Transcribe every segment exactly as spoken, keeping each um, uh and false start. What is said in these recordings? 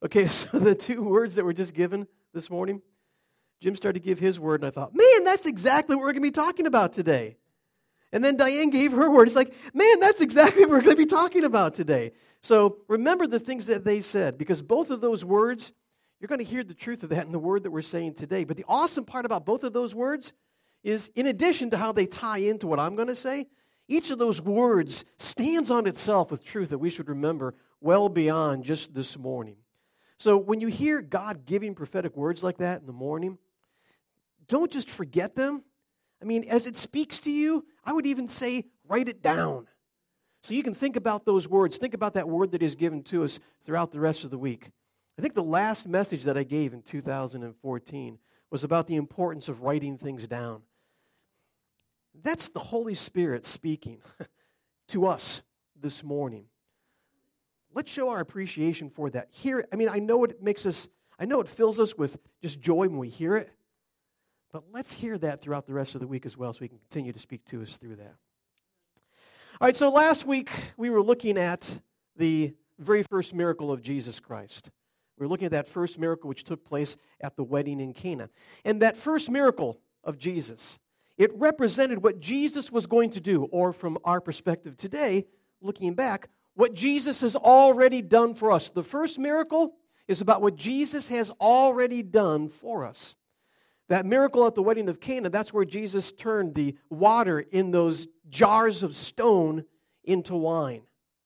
Okay, so the two words that were just given this morning, Jim started to give his word, and I thought, man, that's exactly what we're going to be talking about today. And then Diane gave her word. It's like, man, that's exactly what we're going to be talking about today. So remember the things that they said, because both of those words, you're going to hear the truth of that in the word that we're saying today. But the awesome part about both of those words is, in addition to how they tie into what I'm going to say, each of those words stands on itself with truth that we should remember well beyond just this morning. So when you hear God giving prophetic words like that in the morning, don't just forget them. I mean, as it speaks to you, I would even say write it down. So you can think about those words. Think about that word that is given to us throughout the rest of the week. I think the last message that I gave in two thousand fourteen was about the importance of writing things down. That's the Holy Spirit speaking to us this morning. Let's show our appreciation for that. Hear, I mean, I know it makes us, I know it fills us with just joy when we hear it, but let's hear that throughout the rest of the week as well so we can continue to speak to us through that. All right, so last week we were looking at the very first miracle of Jesus Christ. We were looking at that first miracle which took place at the wedding in Cana. And that first miracle of Jesus, it represented what Jesus was going to do, or from our perspective today, looking back, what Jesus has already done for us. The first miracle is about what Jesus has already done for us. That miracle at the wedding of Cana, that's where Jesus turned the water in those jars of stone into wine.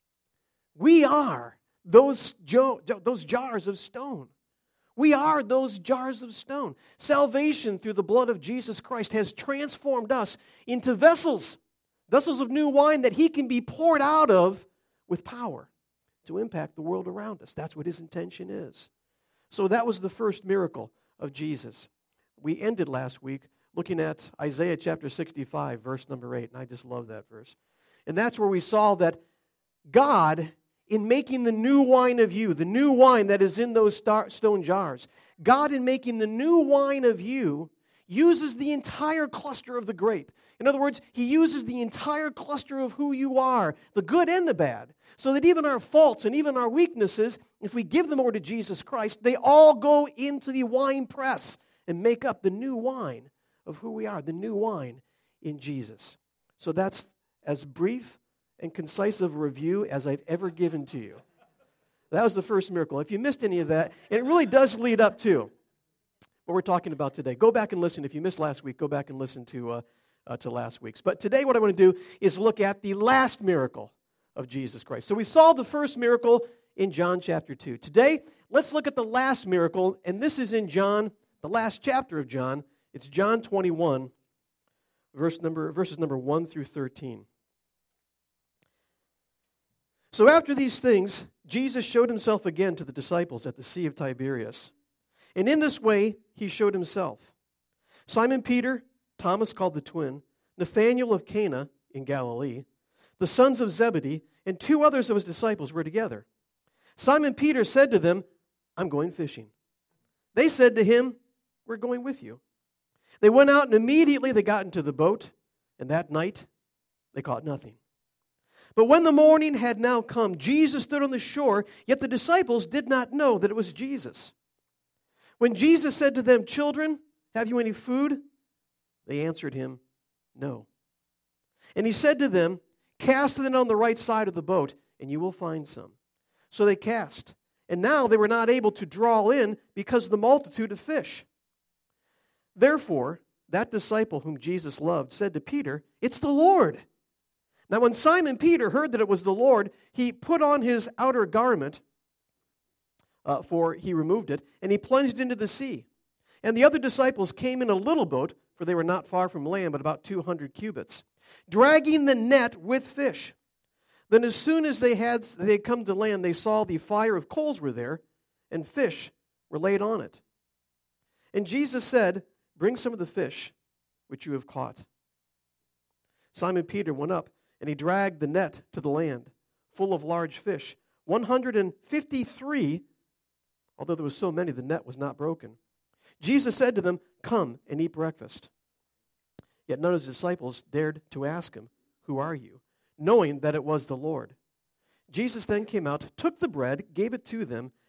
We are those, jo- those jars of stone. We are those jars of stone. Salvation through the blood of Jesus Christ has transformed us into vessels, vessels of new wine that He can be poured out of with power to impact the world around us. That's what His intention is. So that was the first miracle of Jesus. We ended last week looking at Isaiah chapter sixty-five, verse number eight, and I just love that verse. And that's where we saw that God, in making the new wine of you, the new wine that is in those star- stone jars, God, in making the new wine of you, uses the entire cluster of the grape. In other words, He uses the entire cluster of who you are, the good and the bad, so that even our faults and even our weaknesses, if we give them over to Jesus Christ, they all go into the wine press and make up the new wine of who we are, the new wine in Jesus. So that's as brief and concise of a review as I've ever given to you. That was the first miracle. If you missed any of that, and it really does lead up to what we're talking about today. Go back and listen. If you missed last week, go back and listen to uh, uh, to last week's. But today what I want to do is look at the last miracle of Jesus Christ. So we saw the first miracle in John chapter two. Today, let's look at the last miracle, and this is in John, the last chapter of John. It's John twenty-one, verse number, verses number one through thirteen. So after these things, Jesus showed Himself again to the disciples at the Sea of Tiberias. And in this way, He showed Himself. Simon Peter, Thomas called the twin, Nathanael of Cana in Galilee, the sons of Zebedee, and two others of His disciples were together. Simon Peter said to them, "I'm going fishing." They said to Him, "We're going with you." They went out and immediately they got into the boat, and that night they caught nothing. But when the morning had now come, Jesus stood on the shore, yet the disciples did not know that it was Jesus. When Jesus said to them, "Children, have you any food?" They answered Him, "No." And He said to them, "Cast it on the right side of the boat, and you will find some." So they cast, and now they were not able to draw in because of the multitude of fish. Therefore, that disciple whom Jesus loved said to Peter, "It's the Lord." Now when Simon Peter heard that it was the Lord, he put on his outer garment, uh, for he removed it, and he plunged into the sea. And the other disciples came in a little boat, for they were not far from land, but about two hundred cubits, dragging the net with fish. Then as soon as they had they had come to land, they saw the fire of coals were there, and fish were laid on it. And Jesus said, "Bring some of the fish which you have caught." Simon Peter went up, and he dragged the net to the land, full of large fish, one hundred fifty-three, although there were so many, the net was not broken. Jesus said to them, "Come and eat breakfast." Yet none of His disciples dared to ask Him, "Who are you?" knowing that it was the Lord. Jesus then came out, took the bread, gave it to them,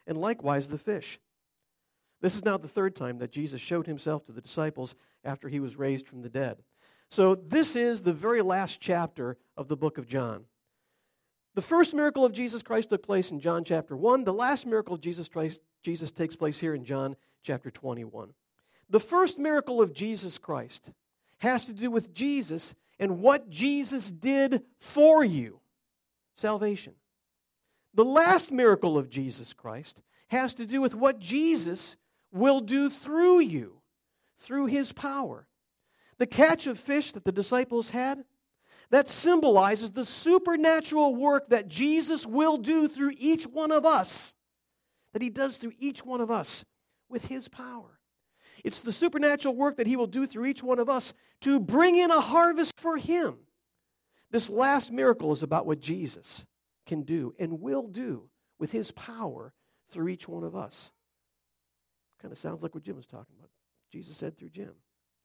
and likewise the fish. This is now the third time that Jesus showed himself to the disciples after he was raised from the dead. So this is the very last chapter of the book of John. The first miracle of Jesus Christ took place in John chapter one. The last miracle of Jesus Christ, Jesus takes place here in John chapter twenty-one. The first miracle of Jesus Christ has to do with Jesus and what Jesus did for you, salvation. The last miracle of Jesus Christ has to do with what Jesus will do through you, through his power. The catch of fish that the disciples had, that symbolizes the supernatural work that Jesus will do through each one of us, that he does through each one of us with his power. It's the supernatural work that he will do through each one of us to bring in a harvest for him. This last miracle is about what Jesus can do and will do with his power through each one of us. Kind of sounds like what Jim was talking about. Jesus said through Jim.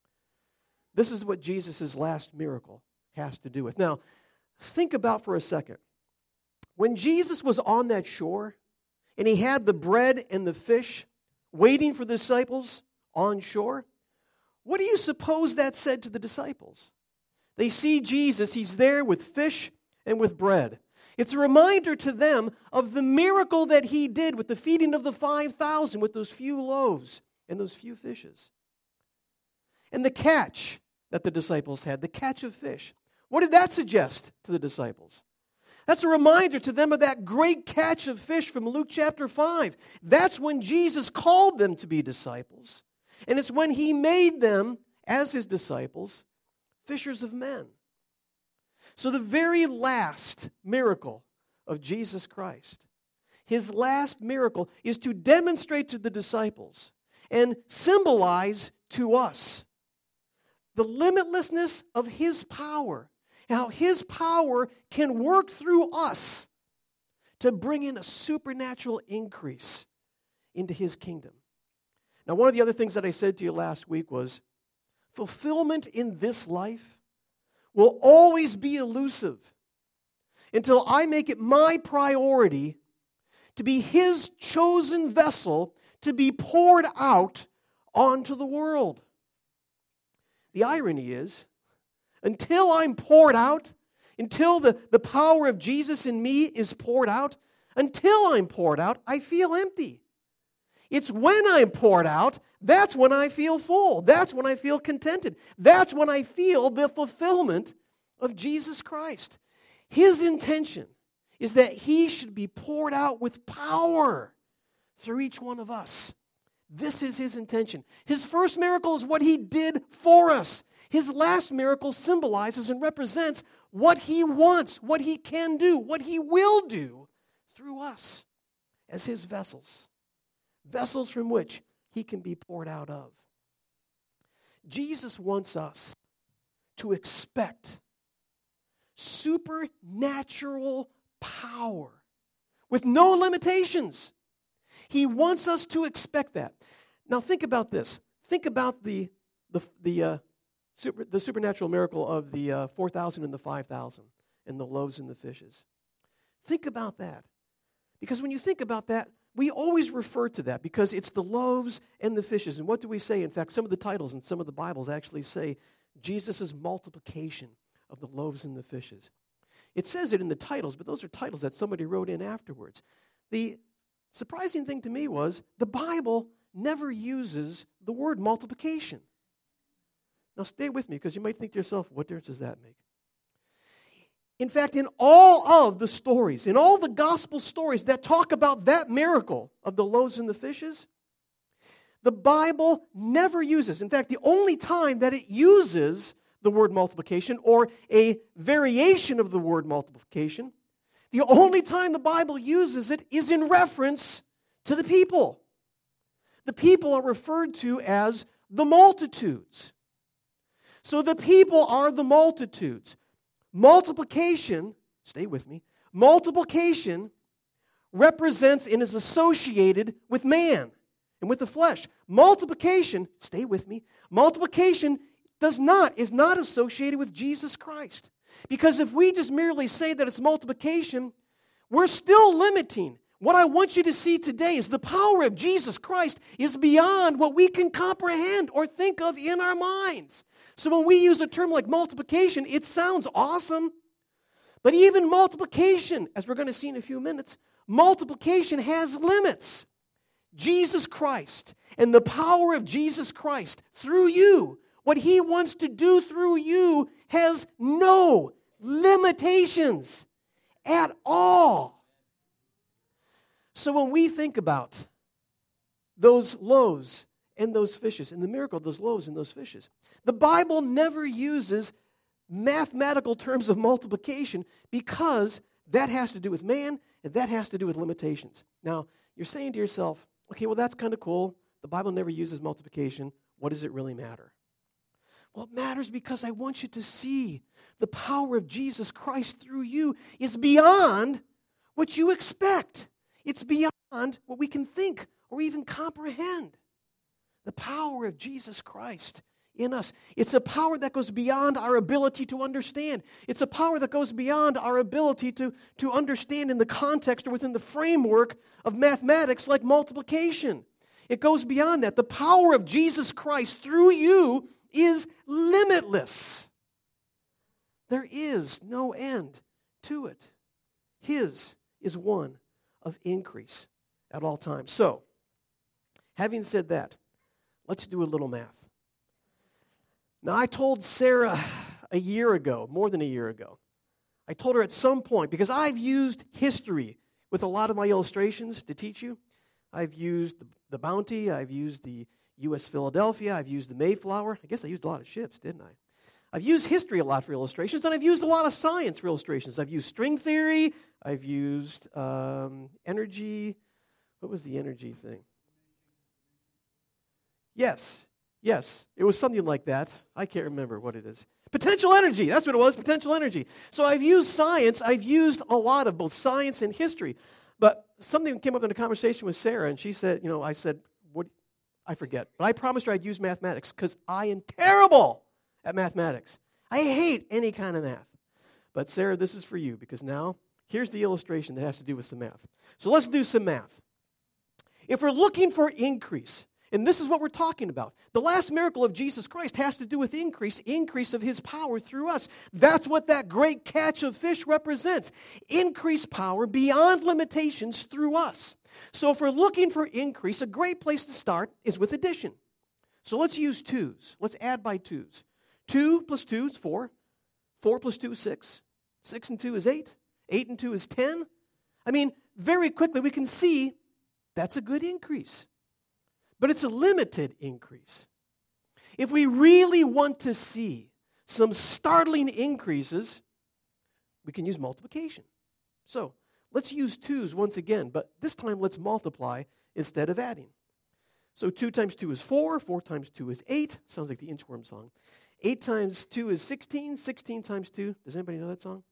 This is what Jesus' last miracle has to do with. Now, think about for a second. When Jesus was on that shore and he had the bread and the fish waiting for the disciples on shore, what do you suppose that said to the disciples? They see Jesus, he's there with fish and with bread. It's a reminder to them of the miracle that he did with the feeding of the five thousand with those few loaves and those few fishes. And the catch that the disciples had, the catch of fish. What did that suggest to the disciples? That's a reminder to them of that great catch of fish from Luke chapter five. That's when Jesus called them to be disciples. And it's when he made them, as his disciples, fishers of men. So the very last miracle of Jesus Christ, his last miracle, is to demonstrate to the disciples and symbolize to us the limitlessness of his power, how his power can work through us to bring in a supernatural increase into his kingdom. Now, one of the other things that I said to you last week was, fulfillment in this life will always be elusive until I make it my priority to be his chosen vessel to be poured out onto the world. The irony is, until I'm poured out, until the, the power of Jesus in me is poured out, until I'm poured out, I feel empty. It's when I'm poured out, that's when I feel full. That's when I feel contented. That's when I feel the fulfillment of Jesus Christ. His intention is that he should be poured out with power through each one of us. This is his intention. His first miracle is what he did for us. His last miracle symbolizes and represents what he wants, what he can do, what he will do through us as his vessels. Vessels from which he can be poured out of. Jesus wants us to expect supernatural power with no limitations. He wants us to expect that. Now think about this. Think about the the the uh, super, the supernatural miracle of the uh, four thousand and the five thousand and the loaves and the fishes. Think about that. Because when you think about that, we always refer to that because it's the loaves and the fishes. And what do we say? In fact, some of the titles in some of the Bibles actually say Jesus' multiplication of the loaves and the fishes. It says it in the titles, but those are titles that somebody wrote in afterwards. The surprising thing to me was the Bible never uses the word multiplication. Now stay with me because you might think to yourself, what difference does that make? In fact, in all of the stories, in all the gospel stories that talk about that miracle of the loaves and the fishes, the Bible never uses. In fact, the only time that it uses the word multiplication or a variation of the word multiplication, the only time the Bible uses it is in reference to the people. The people are referred to as the multitudes. So the people are the multitudes. Multiplication, stay with me, multiplication represents and is associated with man and with the flesh. Multiplication, stay with me, multiplication does not, is not associated with Jesus Christ. Because if we just merely say that it's multiplication, we're still limiting. What I want you to see today is the power of Jesus Christ is beyond what we can comprehend or think of in our minds. So when we use a term like multiplication, it sounds awesome. But even multiplication, as we're going to see in a few minutes, multiplication has limits. Jesus Christ and the power of Jesus Christ through you, what He wants to do through you, has no limitations at all. So when we think about those loaves and those fishes, and the miracle of those loaves and those fishes, the Bible never uses mathematical terms of multiplication because that has to do with man and that has to do with limitations. Now, you're saying to yourself, okay, well, that's kind of cool. The Bible never uses multiplication. What does it really matter? Well, it matters because I want you to see the power of Jesus Christ through you is beyond what you expect. It's beyond what we can think or even comprehend. The power of Jesus Christ in us. It's a power that goes beyond our ability to understand. It's a power that goes beyond our ability to, to understand in the context or within the framework of mathematics like multiplication. It goes beyond that. The power of Jesus Christ through you is limitless. There is no end to it. His is one of increase at all times. So, having said that, let's do a little math. Now, I told Sarah a year ago, more than a year ago, I told her at some point, because I've used history with a lot of my illustrations to teach you. I've used the, the Bounty, I've used the U S Philadelphia, I've used the Mayflower. I guess I used a lot of ships, didn't I? I've used history a lot for illustrations, and I've used a lot of science for illustrations. I've used string theory, I've used um, energy. What was the energy thing? Yes, yes, it was something like that. I can't remember what it is. Potential energy, that's what it was, potential energy. So I've used science, I've used a lot of both science and history. But something came up in a conversation with Sarah, and she said, you know, I said, what? I forget. But I promised her I'd use mathematics because I am terrible at mathematics. I hate any kind of math. But Sarah, this is for you because now here's the illustration that has to do with some math. So let's do some math. If we're looking for increase, and this is what we're talking about, the last miracle of Jesus Christ has to do with increase, increase of His power through us. That's what that great catch of fish represents. Increased power beyond limitations through us. So if we're looking for increase, a great place to start is with addition. So let's use twos. Let's add by twos. Two plus two is four. Four plus two is six. Six and two is eight. Eight and two is ten. I mean, very quickly we can see that's a good increase. But it's a limited increase. If we really want to see some startling increases, we can use multiplication. So let's use twos once again, but this time let's multiply instead of adding. So two times two is four, four times two is eight. Sounds like the Inchworm song. eight times two is sixteen, sixteen times two. Does anybody know that song?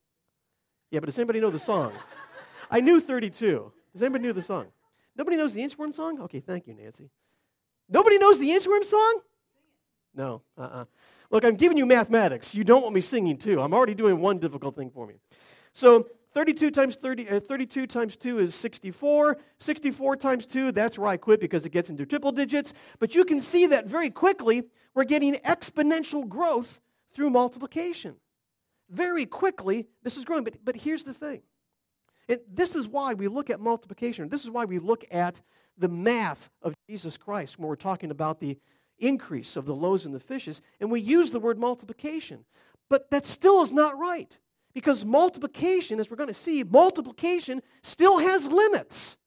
Yeah, but does anybody know the song? I knew thirty-two. Does anybody know the song? Nobody knows the Inchworm song? Okay, thank you, Nancy. Nobody knows the Inchworm song? No, uh-uh. Look, I'm giving you mathematics. You don't want me singing too. I'm already doing one difficult thing for me. So thirty-two times thirty, uh, thirty-two times two is sixty-four. sixty-four times two, that's where I quit because it gets into triple digits. But you can see that very quickly we're getting exponential growth through multiplication. Very quickly, this is growing. But, but here's the thing. And this is why we look at multiplication. This is why we look at the math of Jesus Christ when we're talking about the increase of the loaves and the fishes, and we use the word multiplication. But that still is not right, because multiplication, as we're going to see, multiplication still has limits.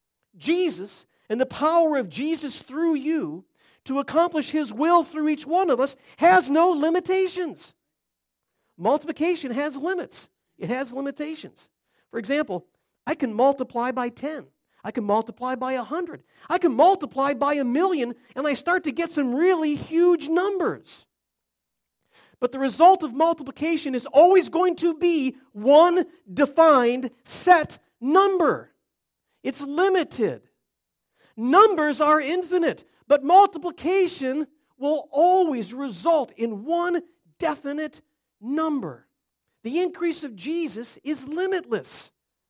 Jesus and the power of Jesus through you to accomplish His will through each one of us has no limitations. Multiplication has limits. It has limitations. For example, I can multiply by ten. I can multiply by one hundred. I can multiply by a million, and I start to get some really huge numbers. But the result of multiplication is always going to be one defined set number. It's limited. Numbers are infinite, but multiplication will always result in one definite number. The increase of Jesus is limitless.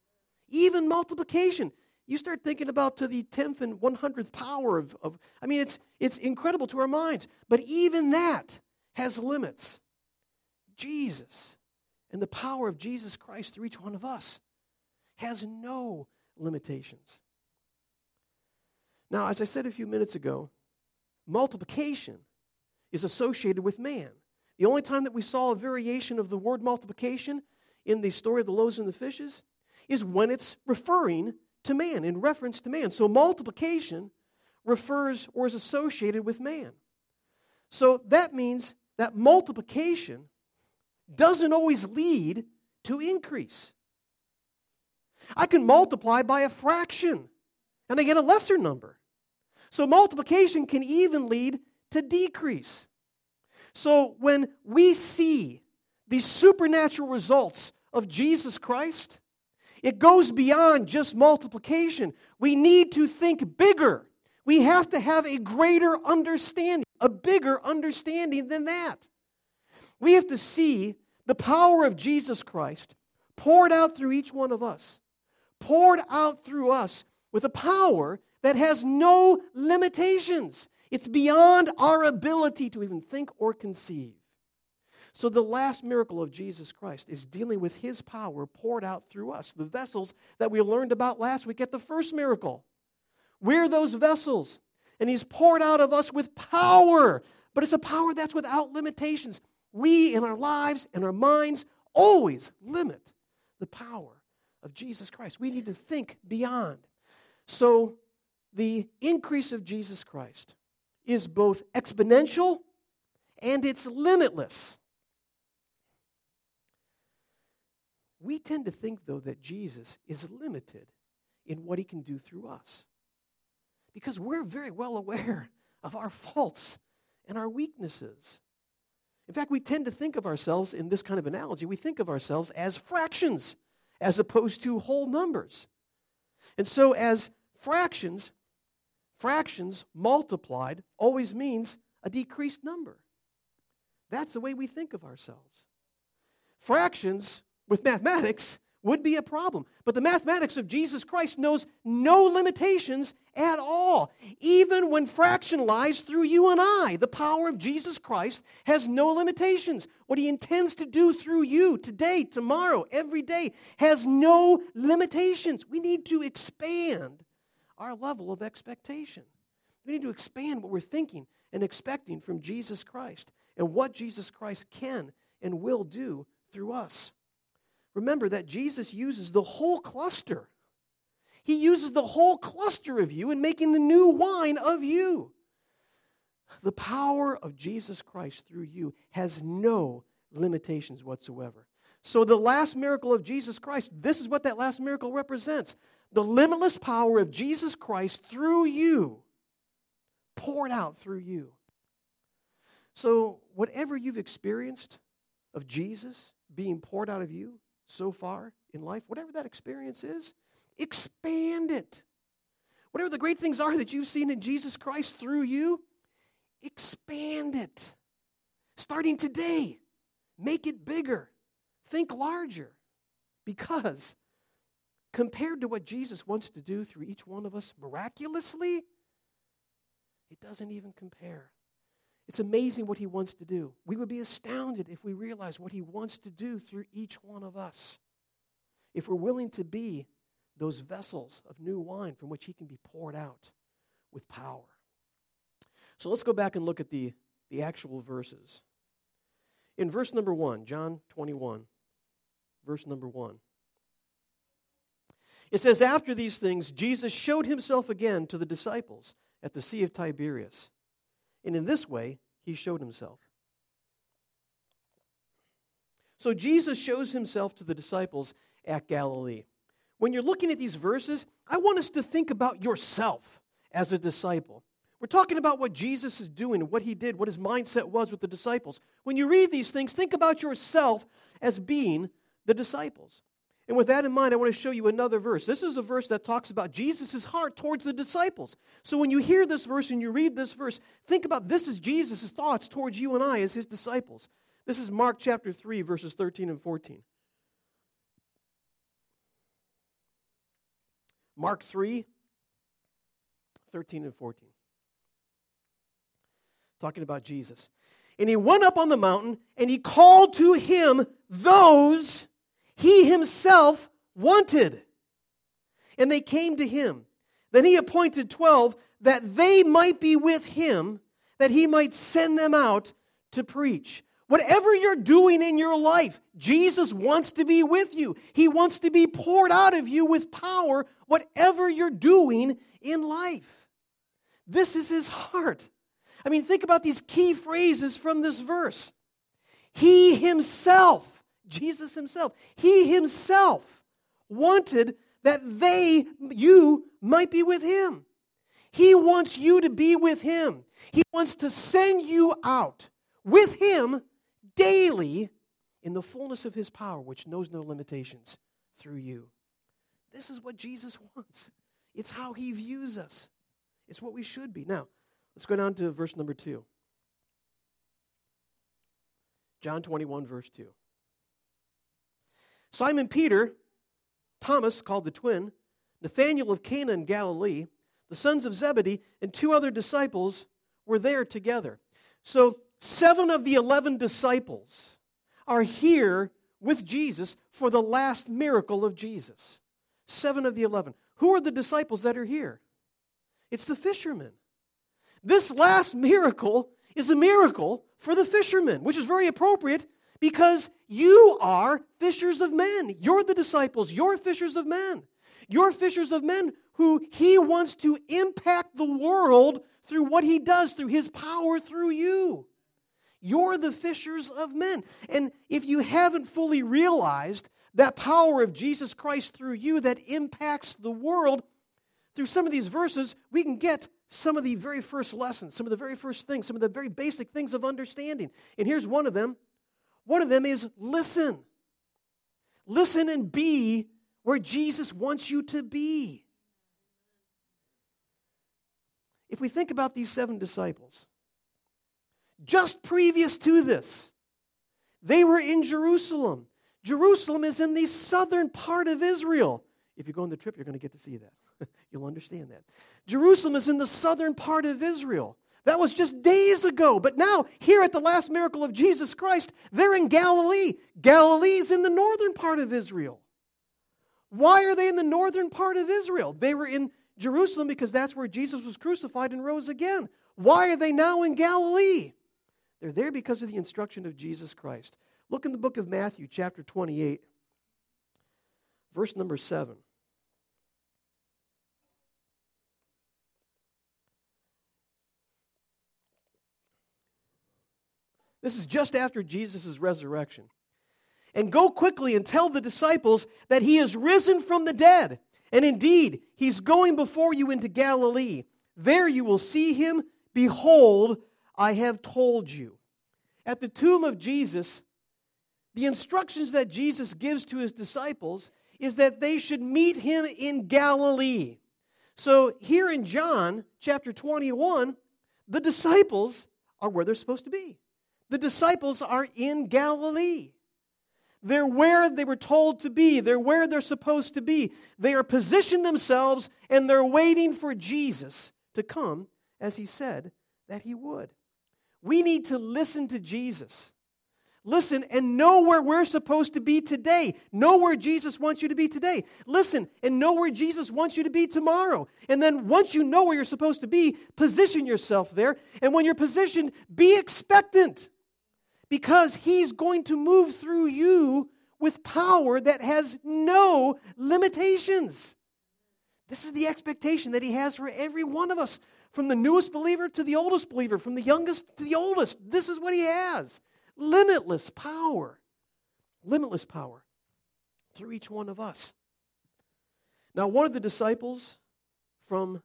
Even multiplication. You start thinking about to the tenth and one hundredth power of, of I mean, it's, it's incredible to our minds. But even that has limits. Jesus and the power of Jesus Christ through each one of us has no limitations. Now, as I said a few minutes ago, multiplication is associated with man. The only time that we saw a variation of the word multiplication in the story of the loaves and the fishes is when it's referring to man, in reference to man. So multiplication refers or is associated with man. So that means that multiplication doesn't always lead to increase. I can multiply by a fraction, and I get a lesser number. So multiplication can even lead to decrease. So when we see the supernatural results of Jesus Christ, it goes beyond just multiplication. We need to think bigger. We have to have a greater understanding, a bigger understanding than that. We have to see the power of Jesus Christ poured out through each one of us, poured out through us with a power that has no limitations. It's beyond our ability to even think or conceive. So the last miracle of Jesus Christ is dealing with His power poured out through us, the vessels that we learned about last week at the first miracle. We're those vessels, and He's poured out of us with power, but it's a power that's without limitations. We, in our lives and our minds, always limit the power of Jesus Christ. We need to think beyond. So the increase of Jesus Christ is both exponential and it's limitless. We tend to think, though, that Jesus is limited in what He can do through us, because we're very well aware of our faults and our weaknesses. In fact, we tend to think of ourselves, in this kind of analogy, we think of ourselves as fractions as opposed to whole numbers. And so as fractions, fractions multiplied always means a decreased number. That's the way we think of ourselves. Fractions with mathematics would be a problem. But the mathematics of Jesus Christ knows no limitations at all. Even when fractionalized through you and I, the power of Jesus Christ has no limitations. What He intends to do through you today, tomorrow, every day has no limitations. We need to expand our level of expectation. We need to expand what we're thinking and expecting from Jesus Christ and what Jesus Christ can and will do through us. Remember that Jesus uses the whole cluster. He uses the whole cluster of you in making the new wine of you. The power of Jesus Christ through you has no limitations whatsoever. So the last miracle of Jesus Christ, this is what that last miracle represents. The limitless power of Jesus Christ through you, poured out through you. So whatever you've experienced of Jesus being poured out of you so far in life, whatever that experience is, expand it. Whatever the great things are that you've seen in Jesus Christ through you, expand it. Starting today, make it bigger. Think larger. Because compared to what Jesus wants to do through each one of us miraculously, it doesn't even compare. It's amazing what He wants to do. We would be astounded if we realized what He wants to do through each one of us. If we're willing to be those vessels of new wine from which He can be poured out with power. So let's go back and look at the, the actual verses. In verse number one, John twenty-one, verse number one. It says, after these things, Jesus showed Himself again to the disciples at the Sea of Tiberias. And in this way, He showed Himself. So Jesus shows Himself to the disciples at Galilee. When you're looking at these verses, I want us to think about yourself as a disciple. We're talking about what Jesus is doing, what He did, what His mindset was with the disciples. When you read these things, think about yourself as being the disciples. And with that in mind, I want to show you another verse. This is a verse that talks about Jesus' heart towards the disciples. So when you hear this verse and you read this verse, think about this is Jesus' thoughts towards you and I as His disciples. This is Mark chapter three, verses thirteen and fourteen. Mark three, thirteen and fourteen. Talking about Jesus. And he went up on the mountain, and he called to him those he himself wanted. And they came to him. Then he appointed twelve, that they might be with him, that he might send them out to preach. Whatever you're doing in your life, Jesus wants to be with you. He wants to be poured out of you with power, whatever you're doing in life. This is his heart. I mean, think about these key phrases from this verse. He himself, Jesus himself, he himself wanted that they, you, might be with him. He wants you to be with him. He wants to send you out with him daily in the fullness of his power, which knows no limitations, through you. This is what Jesus wants. It's how he views us. It's what we should be. Now, let's go down to verse number two. John twenty-one, verse two. Simon Peter, Thomas, called the twin, Nathanael of Cana in Galilee, the sons of Zebedee, and two other disciples were there together. So, seven of the eleven disciples are here with Jesus for the last miracle of Jesus. Seven of the eleven. Who are the disciples that are here? It's the fishermen. This last miracle is a miracle for the fishermen, which is very appropriate because you are fishers of men. You're the disciples. You're fishers of men. You're fishers of men who he wants to impact the world through what he does, through his power through you. You're the fishers of men. And if you haven't fully realized that power of Jesus Christ through you that impacts the world, through some of these verses, we can get some of the very first lessons, some of the very first things, some of the very basic things of understanding. And here's one of them. One of them is listen. Listen and be where Jesus wants you to be. If we think about these seven disciples, just previous to this, they were in Jerusalem. Jerusalem is in the southern part of Israel. If you go on the trip, you're going to get to see that. You'll understand that. Jerusalem is in the southern part of Israel. That was just days ago. But now, here at the last miracle of Jesus Christ, they're in Galilee. Galilee's in the northern part of Israel. Why are they in the northern part of Israel? They were in Jerusalem because that's where Jesus was crucified and rose again. Why are they now in Galilee? They're there because of the instruction of Jesus Christ. Look in the book of Matthew, chapter twenty-eight, verse number seven. This is just after Jesus' resurrection. And go quickly and tell the disciples that he is risen from the dead. And indeed, he's going before you into Galilee. There you will see him. Behold, I have told you. At the tomb of Jesus, the instructions that Jesus gives to his disciples is that they should meet him in Galilee. So here in John chapter twenty-one, the disciples are where they're supposed to be. The disciples are in Galilee. They're where they were told to be. They're where they're supposed to be. They are positioned themselves and they're waiting for Jesus to come as he said that he would. We need to listen to Jesus. Listen and know where we're supposed to be today. Know where Jesus wants you to be today. Listen and know where Jesus wants you to be tomorrow. And then once you know where you're supposed to be, position yourself there. And when you're positioned, be expectant. Because he's going to move through you with power that has no limitations. This is the expectation that he has for every one of us, from the newest believer to the oldest believer, from the youngest to the oldest. This is what he has. Limitless power. Limitless power through each one of us. Now, one of the disciples from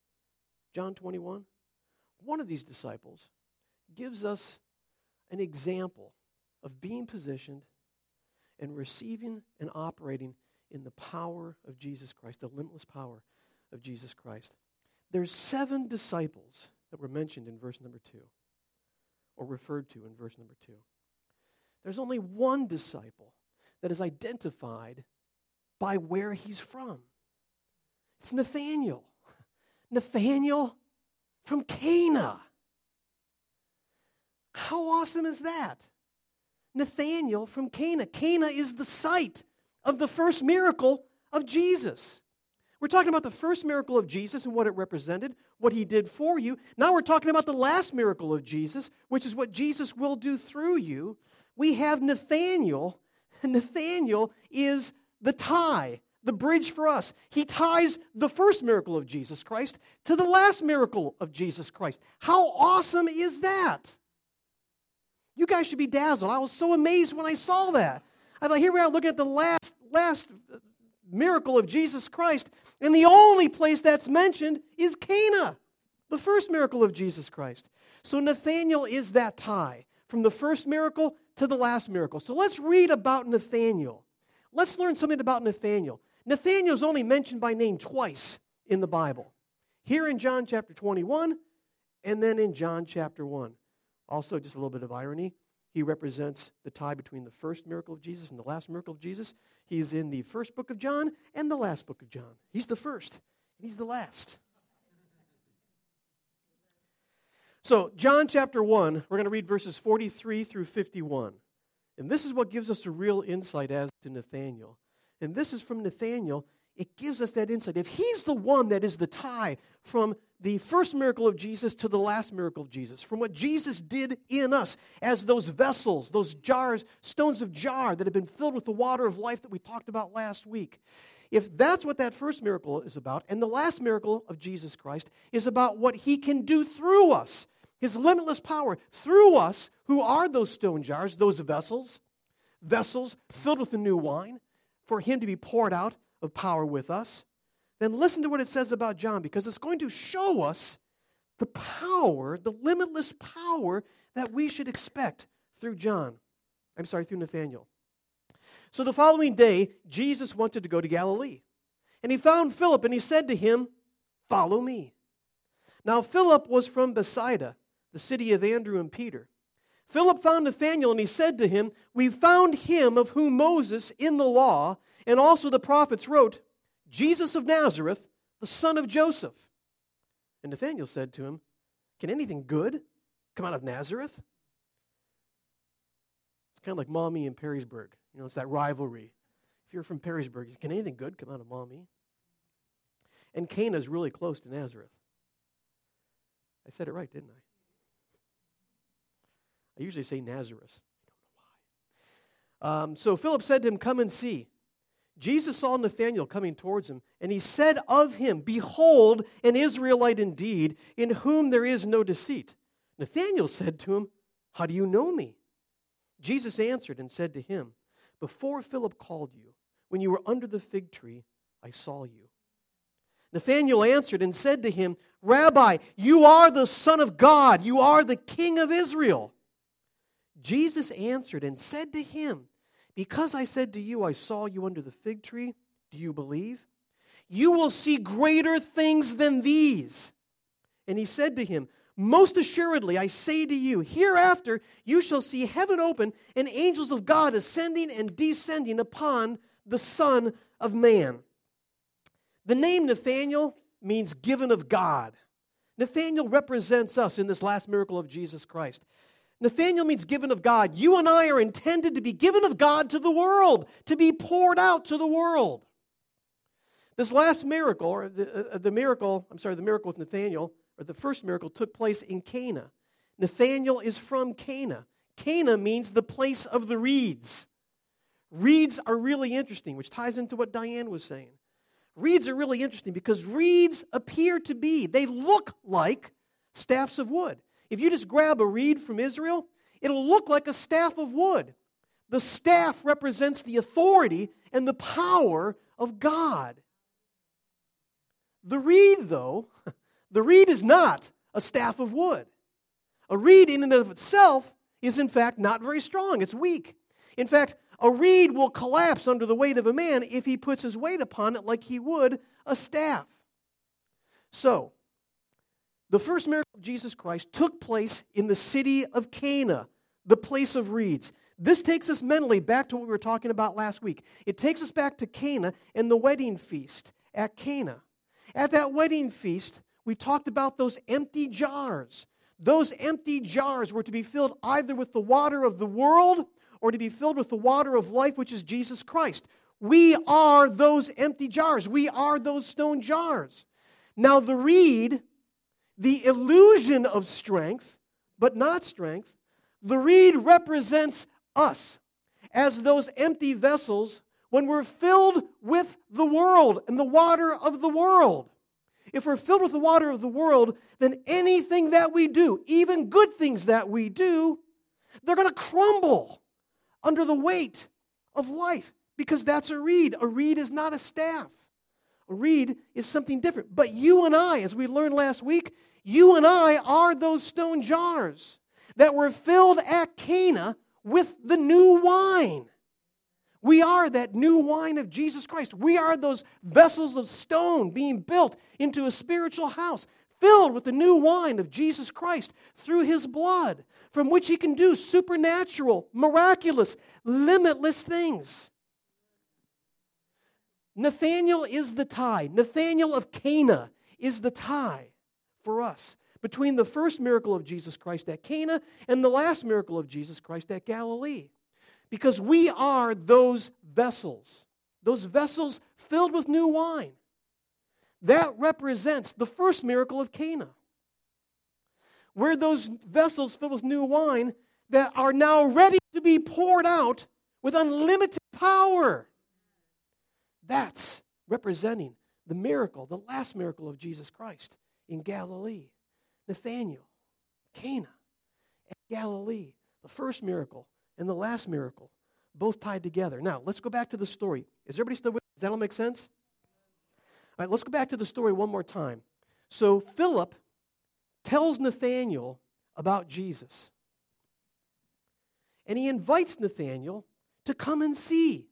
John twenty-one, one of these disciples gives us an example of being positioned and receiving and operating in the power of Jesus Christ, the limitless power of Jesus Christ. There's seven disciples that were mentioned in verse number two, or referred to in verse number two. There's only one disciple that is identified by where he's from. It's Nathanael. Nathanael from Cana. How awesome is that? Nathanael from Cana. Cana is the site of the first miracle of Jesus. We're talking about the first miracle of Jesus and what it represented, what he did for you. Now we're talking about the last miracle of Jesus, which is what Jesus will do through you. We have Nathanael, and Nathanael is the tie, the bridge for us. He ties the first miracle of Jesus Christ to the last miracle of Jesus Christ. How awesome is that? You guys should be dazzled. I was so amazed when I saw that. I thought, here we are looking at the last, last miracle of Jesus Christ, and the only place that's mentioned is Cana, the first miracle of Jesus Christ. So Nathanael is that tie from the first miracle to the last miracle. So let's read about Nathanael. Let's learn something about Nathanael. Nathanael is only mentioned by name twice in the Bible. Here in John chapter twenty-one, and then in John chapter one. Also, just a little bit of irony. He represents the tie between the first miracle of Jesus and the last miracle of Jesus. He's in the first book of John and the last book of John. He's the first, and he's the last. So, John chapter one, we're going to read verses forty-three through fifty-one. And this is what gives us a real insight as to Nathanael. And this is from Nathanael. It gives us that insight. If he's the one that is the tie from the first miracle of Jesus to the last miracle of Jesus, from what Jesus did in us as those vessels, those jars, stones of jar that have been filled with the water of life that we talked about last week. If that's what that first miracle is about, and the last miracle of Jesus Christ is about what he can do through us, his limitless power through us, who are those stone jars, those vessels, vessels filled with the new wine, for him to be poured out of power with us, then listen to what it says about John, because it's going to show us the power, the limitless power that we should expect through John. I'm sorry, through Nathanael. So the following day, Jesus wanted to go to Galilee. And he found Philip, and he said to him, "Follow me." Now Philip was from Bethsaida, the city of Andrew and Peter. Philip found Nathanael, and he said to him, "We found him of whom Moses in the law and also the prophets wrote, Jesus of Nazareth, the son of Joseph." And Nathanael said to him, "Can anything good come out of Nazareth?" It's kind of like Maumee and Perrysburg. You know, it's that rivalry. If you're from Perrysburg, can anything good come out of Maumee? And Cana is really close to Nazareth. I said it right, didn't I? I usually say Nazareth. I don't know why. Um, so Philip said to him, "Come and see." Jesus saw Nathanael coming towards him, and he said of him, "Behold, an Israelite indeed, in whom there is no deceit." Nathanael said to him, "How do you know me?" Jesus answered and said to him, "Before Philip called you, when you were under the fig tree, I saw you." Nathanael answered and said to him, "Rabbi, you are the Son of God. You are the King of Israel." Jesus answered and said to him, "Because I said to you, I saw you under the fig tree, do you believe? You will see greater things than these." And he said to him, "Most assuredly, I say to you, hereafter you shall see heaven open and angels of God ascending and descending upon the Son of Man." The name Nathanael means given of God. Nathanael represents us in this last miracle of Jesus Christ. Nathanael means given of God. You and I are intended to be given of God to the world, to be poured out to the world. This last miracle, or the, uh, the miracle, I'm sorry, the miracle with Nathanael, or the first miracle, took place in Cana. Nathanael is from Cana. Cana means the place of the reeds. Reeds are really interesting, which ties into what Diane was saying. Reeds are really interesting because reeds appear to be, they look like staffs of wood. If you just grab a reed from Israel, it'll look like a staff of wood. The staff represents the authority and the power of God. The reed, though, the reed is not a staff of wood. A reed in and of itself is, in fact, not very strong. It's weak. In fact, a reed will collapse under the weight of a man if he puts his weight upon it like he would a staff. So, the first miracle of Jesus Christ took place in the city of Cana, the place of reeds. This takes us mentally back to what we were talking about last week. It takes us back to Cana and the wedding feast at Cana. At that wedding feast, we talked about those empty jars. Those empty jars were to be filled either with the water of the world or to be filled with the water of life, which is Jesus Christ. We are those empty jars. We are those stone jars. Now, the reed, the illusion of strength, but not strength, the reed represents us as those empty vessels when we're filled with the world and the water of the world. If we're filled with the water of the world, then anything that we do, even good things that we do, they're going to crumble under the weight of life, because that's a reed. A reed is not a staff. A reed is something different. But you and I, as we learned last week, you and I are those stone jars that were filled at Cana with the new wine. We are that new wine of Jesus Christ. We are those vessels of stone being built into a spiritual house, filled with the new wine of Jesus Christ through His blood, from which He can do supernatural, miraculous, limitless things. Nathanael is the tie. Nathanael of Cana is the tie for us between the first miracle of Jesus Christ at Cana and the last miracle of Jesus Christ at Galilee. Because we are those vessels, those vessels filled with new wine. That represents the first miracle of Cana. We're those vessels filled with new wine that are now ready to be poured out with unlimited power. That's representing the miracle, the last miracle of Jesus Christ in Galilee. Nathanael, Cana, and Galilee, the first miracle and the last miracle, both tied together. Now, let's go back to the story. Is everybody still with me? Does that all make sense? All right, let's go back to the story one more time. So, Philip tells Nathanael about Jesus. And he invites Nathanael to come and see.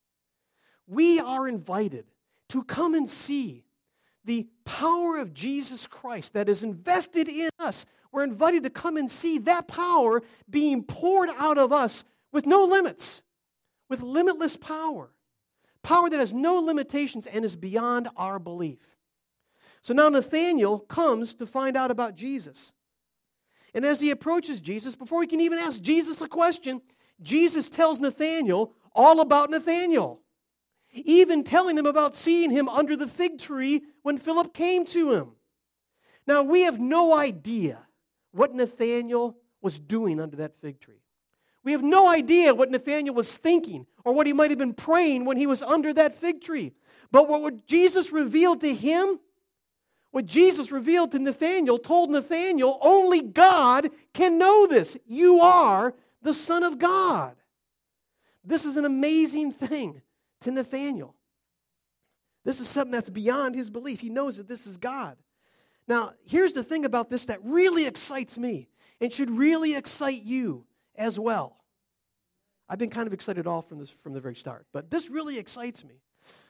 We are invited to come and see the power of Jesus Christ that is invested in us. We're invited to come and see that power being poured out of us with no limits, with limitless power. Power that has no limitations and is beyond our belief. So now Nathanael comes to find out about Jesus. And as he approaches Jesus, before he can even ask Jesus a question, Jesus tells Nathanael all about Nathanael, even telling him about seeing him under the fig tree when Philip came to him. Now, we have no idea what Nathanael was doing under that fig tree. We have no idea what Nathanael was thinking or what he might have been praying when he was under that fig tree. But what Jesus revealed to him, what Jesus revealed to Nathanael, told Nathanael, only God can know this. You are the Son of God. This is an amazing thing to Nathanael. This is something that's beyond his belief. He knows that this is God. Now, here's the thing about this that really excites me and should really excite you as well. I've been kind of excited all from this from the very start, but this really excites me.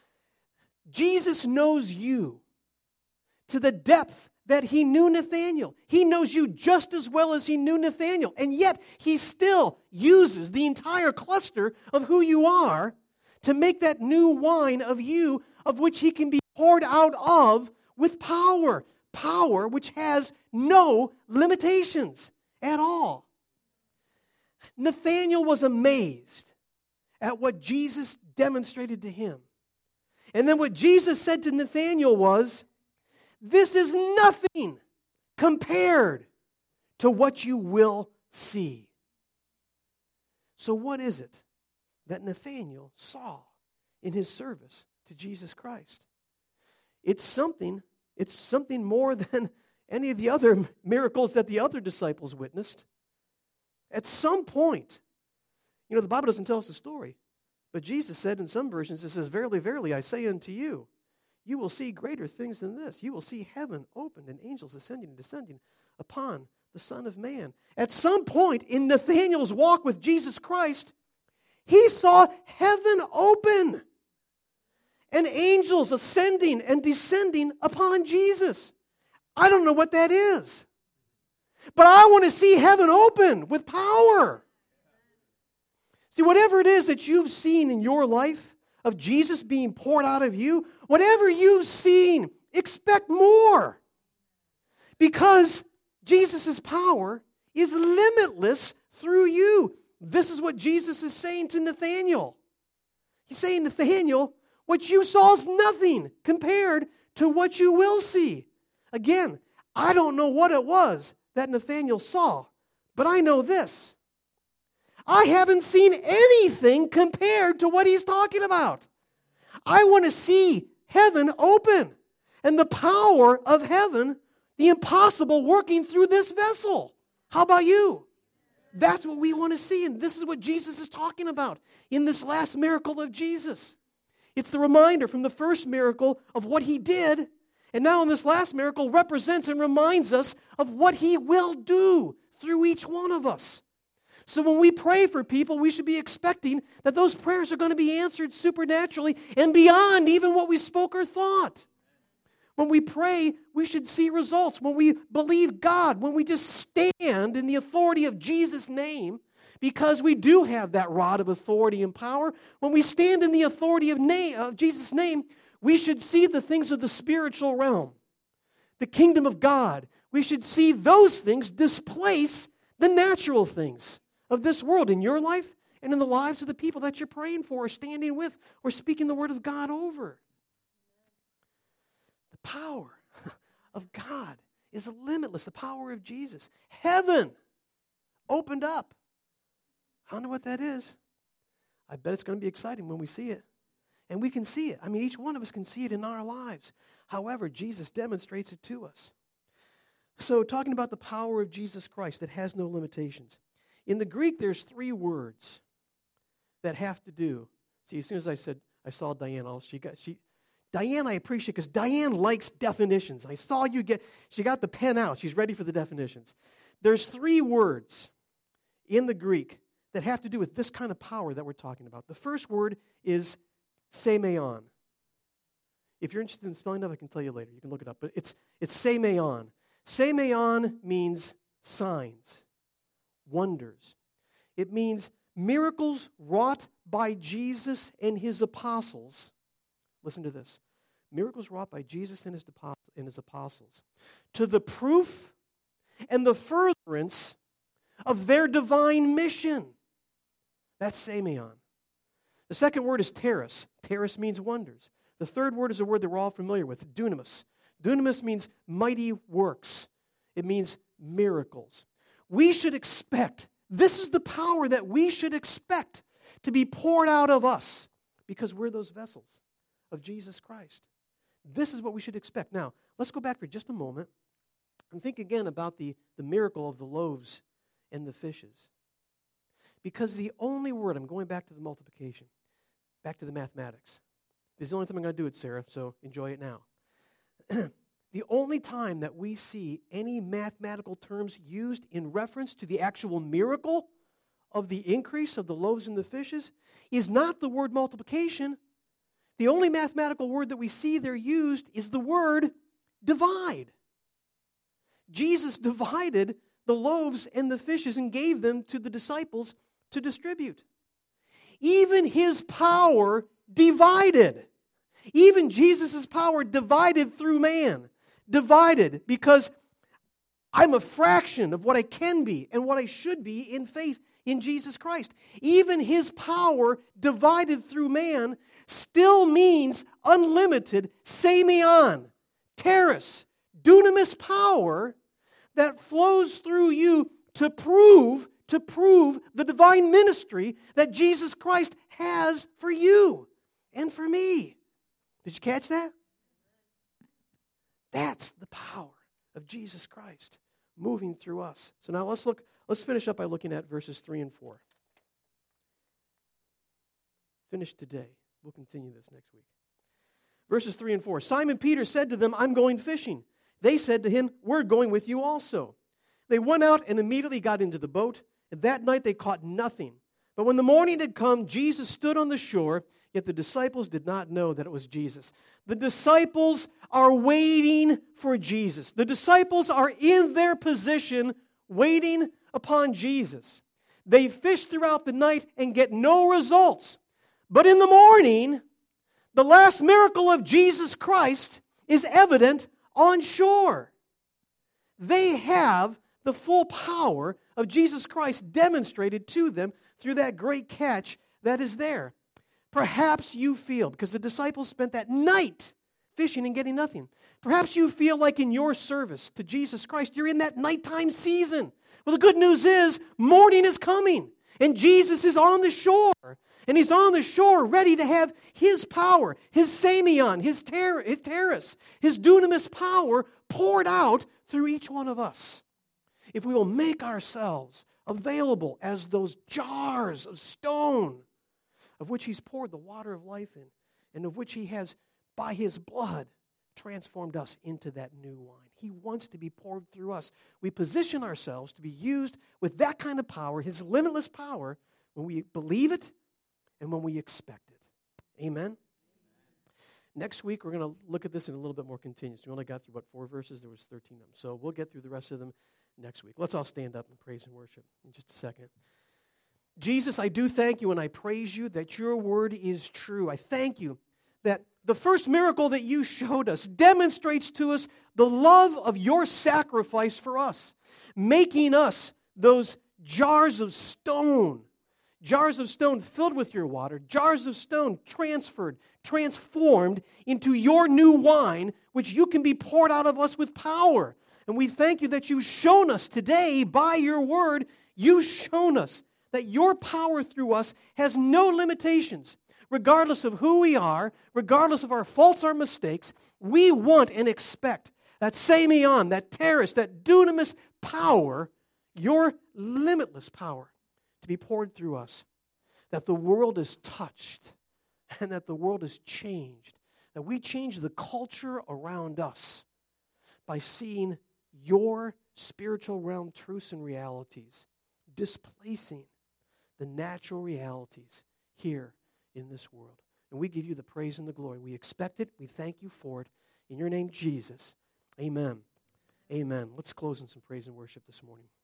Jesus knows you to the depth that He knew Nathanael. He knows you just as well as He knew Nathanael, and yet He still uses the entire cluster of who you are to make that new wine of you, of which He can be poured out of with power. Power which has no limitations at all. Nathanael was amazed at what Jesus demonstrated to him. And then what Jesus said to Nathanael was, this is nothing compared to what you will see. So what is it that Nathanael saw in his service to Jesus Christ? It's something, it's something more than any of the other miracles that the other disciples witnessed. At some point, you know, the Bible doesn't tell us the story, but Jesus said in some versions, it says, verily, verily, I say unto you, you will see greater things than this. You will see heaven opened and angels ascending and descending upon the Son of Man. At some point in Nathanael's walk with Jesus Christ, he saw heaven open and angels ascending and descending upon Jesus. I don't know what that is, but I want to see heaven open with power. See, whatever it is that you've seen in your life of Jesus being poured out of you, whatever you've seen expect more. Because Jesus' power is limitless through you. This is what Jesus is saying to Nathanael. He's saying, Nathanael, what you saw is nothing compared to what you will see. Again, I don't know what it was that Nathanael saw, but I know this. I haven't seen anything compared to what he's talking about. I want to see heaven open and the power of heaven, the impossible working through this vessel. How about you? That's what we want to see, and this is what Jesus is talking about in this last miracle of Jesus. It's the reminder from the first miracle of what he did, and now in this last miracle represents and reminds us of what he will do through each one of us. So when we pray for people, we should be expecting that those prayers are going to be answered supernaturally and beyond even what we spoke or thought. When we pray, we should see results. When we believe God, when we just stand in the authority of Jesus' name, because we do have that rod of authority and power, when we stand in the authority of, name, of Jesus' name, we should see the things of the spiritual realm, the kingdom of God. We should see those things displace the natural things of this world in your life and in the lives of the people that you're praying for or standing with or speaking the word of God over. The power of God is limitless. The power of Jesus. Heaven opened up. I don't know what that is. I bet it's going to be exciting when we see it. And we can see it. I mean, each one of us can see it in our lives. However, Jesus demonstrates it to us. So, talking about the power of Jesus Christ that has no limitations. In the Greek, there's three words that have to do. See, as soon as I said, I saw Diane, all she got, she, Diane I appreciate because Diane likes definitions. I saw you get, she got the pen out. She's ready for the definitions. There's three words in the Greek that have to do with this kind of power that we're talking about. The first word is semeion. If you're interested in spelling it, I can tell you later. You can look it up. But it's, it's semeion. Semeion means signs, wonders. It means miracles wrought by Jesus and his apostles. Listen to this. Miracles wrought by Jesus and his, and his apostles to the proof and the furtherance of their divine mission. That's semeion. The second word is teres. Teres means wonders. The third word is a word that we're all familiar with, dunamis. Dunamis means mighty works. It means miracles. We should expect, this is the power that we should expect to be poured out of us because we're those vessels of Jesus Christ. This is what we should expect. Now, let's go back for just a moment and think again about the, the miracle of the loaves and the fishes. Because the only word, I'm going back to the multiplication, back to the mathematics. This is the only time I'm going to do it, Sarah, so enjoy it now. The only time that we see any mathematical terms used in reference to the actual miracle of the increase of the loaves and the fishes is not the word multiplication. The only mathematical word that we see there used is the word divide. Jesus divided the loaves and the fishes and gave them to the disciples to distribute. Even his power divided. Even Jesus' power divided through man. Divided because I'm a fraction of what I can be and what I should be in faith in Jesus Christ. Even his power divided through man still means unlimited semeion, teres, dunamis power that flows through you to prove, to prove the divine ministry that Jesus Christ has for you and for me. Did you catch that? That's the power of Jesus Christ moving through us. So now let's look, let's finish up by looking at verses three and four. Finish today. We'll continue this next week. Verses three and four. Simon Peter said to them, I'm going fishing. They said to him, we're going with you also. They went out and immediately got into the boat, and that night they caught nothing. But when the morning had come, Jesus stood on the shore, yet the disciples did not know that it was Jesus. The disciples are waiting for Jesus. The disciples are in their position waiting upon Jesus. They fish throughout the night and get no results. But in the morning, the last miracle of Jesus Christ is evident on shore. They have the full power of Jesus Christ demonstrated to them through that great catch that is there. Perhaps you feel, because the disciples spent that night fishing and getting nothing. Perhaps you feel like in your service to Jesus Christ, you're in that nighttime season. Well, the good news is morning is coming, and Jesus is on the shore, and He's on the shore ready to have His power, His Samion, His, ter- his Teres, His dunamis power poured out through each one of us. If we will make ourselves available as those jars of stone of which He's poured the water of life in, and of which He has, by His blood, transformed us into that new wine. He wants to be poured through us. We position ourselves to be used with that kind of power, His limitless power, when we believe it and when we expect it. Amen? Next week, we're going to look at this in a little bit more continuous. We only got through, what, four verses? There was thirteen of them. So we'll get through the rest of them next week. Let's all stand up and praise and worship in just a second. Jesus, I do thank you and I praise you that your word is true. I thank you that the first miracle that you showed us demonstrates to us the love of your sacrifice for us, making us those jars of stone, jars of stone filled with your water, jars of stone transferred, transformed into your new wine, which you can be poured out of us with power. And we thank you that you've shown us today by your word, you've shown us that your power through us has no limitations. Regardless of who we are, regardless of our faults or mistakes, we want and expect that Samion, that Teres, that dunamis power, your limitless power, to be poured through us. That the world is touched and that the world is changed. That we change the culture around us by seeing your spiritual realm truths and realities displacing the natural realities here in this world. And we give you the praise and the glory. We expect it. We thank you for it. In your name, Jesus. Amen. Amen. Let's close in some praise and worship this morning.